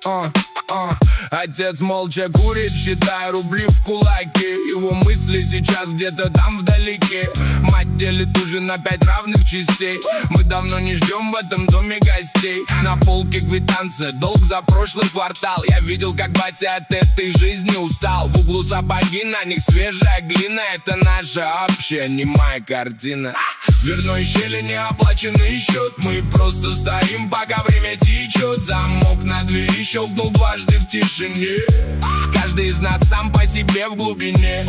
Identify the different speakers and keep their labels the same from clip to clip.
Speaker 1: Отец молча курит, считая рубли в кулаке. Его мысли сейчас где-то там вдалеке. Мать делит ужин на 5 равных частей. Мы давно не ждем в этом доме гостей. На полке квитанция, долг за прошлый квартал. Я видел, как батя от этой жизни устал. В углу сапоги, на них свежая глина. Это наша общая немая картина. В дверной щели неоплаченный счет. Мы просто стоим, пока время течет. Замок на двери щелкнул дважды в тишине. Каждый из нас сам по себе в глубине.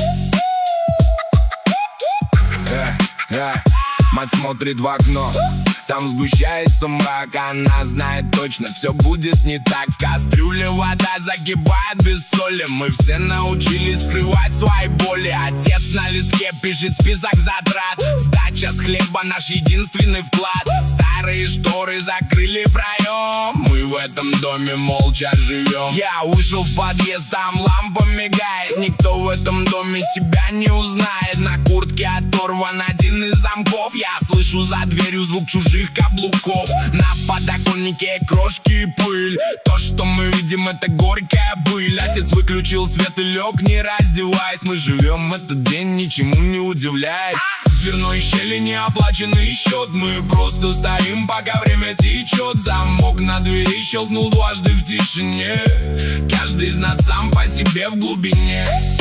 Speaker 1: Мать смотрит в окно, там сгущается мрак. Она знает точно, все будет не так. В кастрюле вода закипает без соли. Мы все научились скрывать свои боли. Отец на листке пишет список затрат. Сдача с хлеба наш единственный вклад. Старые шторы закрыли проем. Мы в этом доме молча живем. Я вышел в подъезд, там лампа мигает. Никто в этом доме тебя не узнает. На куртке оторван один из замков. Я слышу за дверью звук чужих каблуков. На подоконнике крошки и пыль. То, что мы видим, это горькая быль. Отец выключил свет и лег, не раздеваясь. Мы живем этот день, ничему не удивляясь. В дверной щели неоплаченный счет. Мы просто стоим, пока время течет. Замок на двери щелкнул дважды в тишине. Каждый из нас сам по себе в глубине.